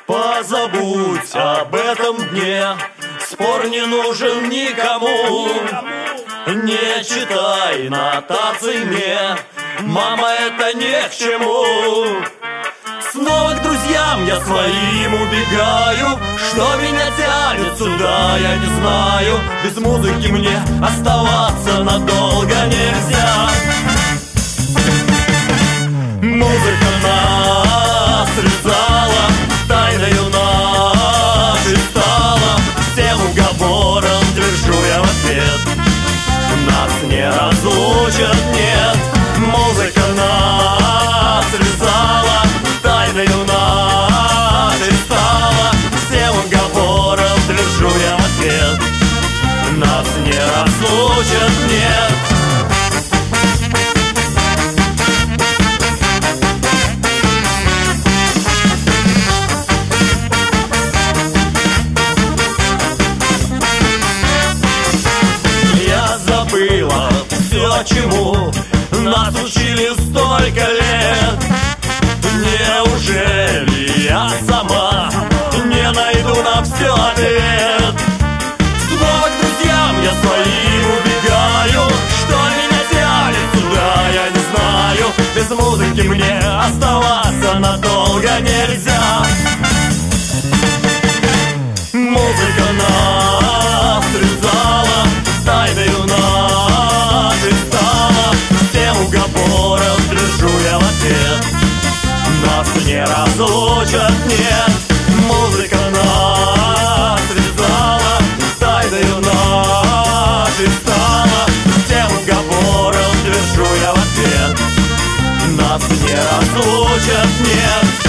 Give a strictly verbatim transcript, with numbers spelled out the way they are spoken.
Позабудь об этом дне, спор не нужен никому. Не читай нотаций мне, мама, это не к чему. Снова к друзьям я своим убегаю. Что меня тянет сюда, я не знаю. Без музыки мне оставаться надолго нельзя. Музыка нас связала, тайною нашей стала. Всем уговором твержу я в ответ: нас не разлучат, нет. Музыка нас связала, тайною нашей стала. Всем уговором твержу я в ответ: нас не разлучат, нет. Забыла все, чему нас учили столько лет. Неужели я сама не найду на все ответ? Снова к друзьям я своим убегаю. Что меня тянет сюда, я не знаю. Без музыки мне оставаться надолго нельзя. Музыка нас связала, тайною нашей стала. Всем уговором твержу я в ответ: нас не разлучат, нет. Музыка нас связала, тайною нашей стала. Всем уговором твержу я в ответ: нас не разлучат, нет.